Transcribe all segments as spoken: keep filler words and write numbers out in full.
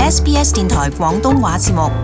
S B S 電台廣東話節目。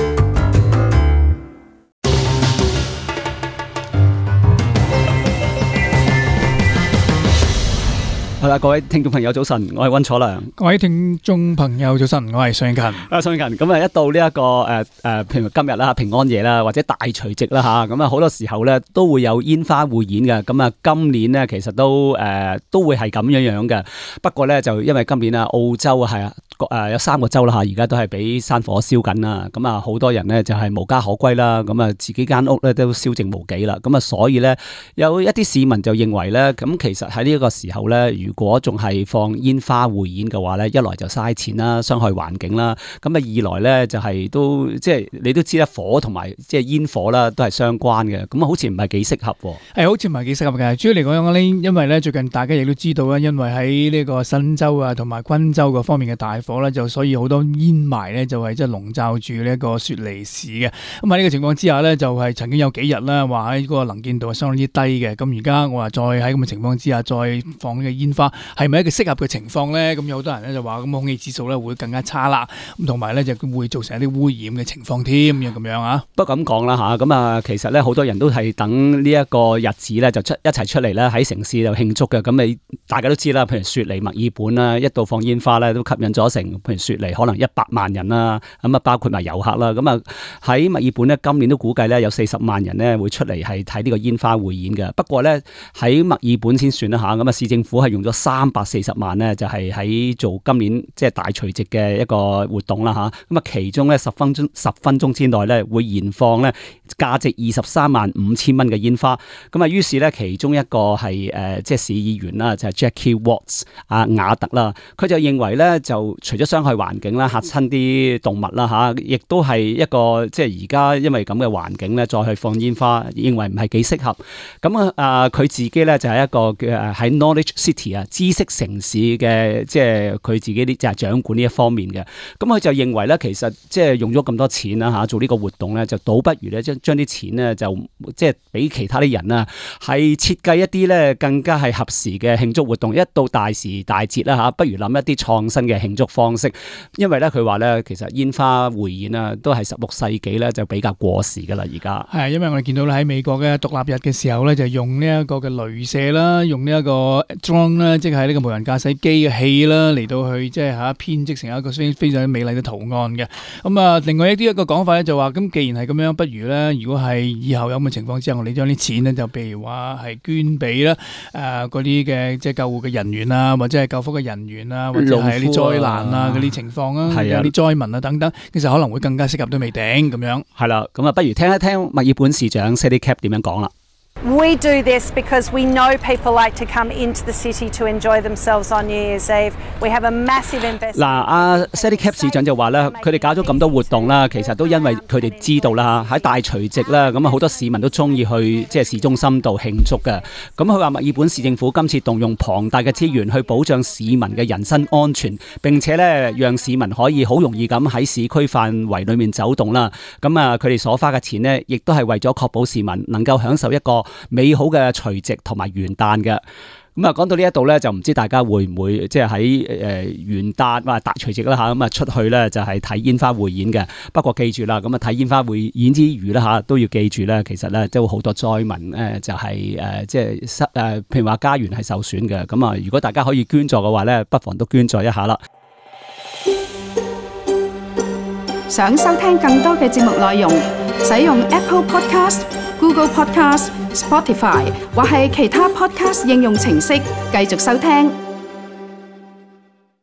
好啦，各位聽眾朋友早晨，我係溫楚良。 各位聽眾朋友早晨，我係尚勤。 啊，尚勤，咁啊一到呢、這、一個誒誒、呃，譬如今日啦，平安夜啦，或者大除夕啦吓，咁啊好多時候咧都會有煙花匯演嘅。咁啊今年咧其實都誒、呃、都會係咁樣樣嘅。不過咧就因為今年啊澳洲係啊誒有三個州啦吓，而家都係俾山火燒緊啦。咁啊好多人咧就係無家可歸啦。咁啊自己間屋咧都燒淨無幾啦。咁啊所以咧有一啲市民就認為咧，咁其實喺呢一個時候咧，如果仲係放煙花匯演嘅話咧，一來就嘥錢啦，傷害環境啦。咁啊，二來咧就係、是、都即係你都知啦，火同埋即係煙火啦，都係相關嘅。咁啊，好似唔係幾適合。 係好似唔係幾適合嘅。主要嚟講咧，因為咧最近大家亦都知道啦，因為喺呢個新州啊同埋昆州嗰方面嘅大火咧，就所以好多煙霾咧就係即係籠罩住呢一個雪梨市嘅。咁喺呢個情況之下咧，就係、是、曾經有幾日啦，話喺嗰個能見度係相當之低嘅。咁而家我話再喺咁嘅情況之下，再放呢個煙花。係咪一個適合嘅情況咧？咁有好多人咧就話咁空氣指數咧會更加差啦，咁同埋咧就會造成一啲污染嘅情況添，咁樣啊。 不過咁講啦吓，咁啊其實咧好多人都係等呢一個日子咧就出一齊出嚟咧喺城市度慶祝嘅。咁你大家都知啦，譬如雪梨、墨爾本啦，一到放煙花咧都吸引咗成譬如雪梨可能一百萬人啦，咁啊包括埋遊客啦。咁啊喺墨爾本咧今年都估計咧有四十萬人咧會出嚟係睇呢個煙花匯演嘅。不過咧喺墨爾本先算啦吓，咁啊市政府係用咗三百四十萬咧就係喺做今年即係大除夕嘅一個活動啦吓，咁啊其中咧十分鐘十分鐘之內咧會燃放咧價值二十三萬五千蚊嘅煙花，咁啊於是咧其中一個係誒即係市議員啦，就係 Jackie Watts 啊瓦特啦，佢就認為咧就除咗傷害環境啦，嚇親啲動物啦吓，亦都係一個即係而家因為咁嘅環境咧再去放煙花，認為唔係幾適合。咁啊佢自己咧就係一個誒喺 Knowledge City 啊知識城市嘅即係佢自己啲就係掌管呢一方面嘅，咁佢就認為咧，其實即係用咗咁多錢啦嚇做呢個活動咧，就倒不如咧將將啲錢咧就即係俾其他啲人啊，係設計一啲咧更加係合時嘅慶祝活動。一到大時大節啦嚇，不如諗一啲創新嘅慶祝方式。因為咧佢話咧，其實煙花匯演啊都係十六世紀咧就比較過時噶啦，而家係因為我哋見到咧喺美國嘅獨立日嘅時候咧，就用呢一個嘅雷射啦，用呢一個 drone 啦，即係呢個無人駕駛機嘅氣啦，嚟到去即係嚇編織成一個非非常美麗嘅圖案嘅。咁啊，另外一啲一個講法咧就話，咁既然係咁樣，不如咧，如果係以後有咁嘅情況之下，我哋將啲錢咧就譬如話係捐俾啦誒嗰啲嘅即係救護嘅人員啊，或者係救護嘅人員啊，或者係啲災難啊嗰啲情況啊，有啲災民啊等等，其實可能會更加適合都未定咁樣。 係啦，咁啊，不如聽一聽墨爾本市長 Sadie Cap 點樣講啦。 We do this because we know people like to come into the city to enjoy themselves on New Year's Eve. We have a massive investment. 嗱，阿 Sadie Cap 市長就話咧，佢哋搞咗咁多活動啦，其實都因為佢哋知道啦，喺大除夕啦，咁啊好多市民都中意去即係市中心度慶祝嘅。咁佢話墨爾本市政府今次動用龐大嘅資源去保障市民嘅人身安全，並且咧讓市民可以好容易咁喺市區範圍裏面走動啦。咁啊，佢哋所花嘅錢呢，亦都係為咗確保市民能夠享受一個美好嘅除夕同埋元旦嘅。咁啊，講到呢一度咧，就唔知大家會唔會即係喺誒元旦或大除夕啦嚇，咁啊出去咧就係睇煙花匯演嘅。不過記住啦，咁啊睇煙花匯演之餘啦嚇，都要記住咧，其實咧都好多災民誒就係誒即係失誒，譬如話家園係受損嘅。咁啊，如果大家可以捐助嘅話咧，不妨都捐助一下啦。 想收聽更多嘅節目內容，使用 Apple Podcast、Google Podcast、Spotify 或係其他 Podcast 應用程式繼續收聽。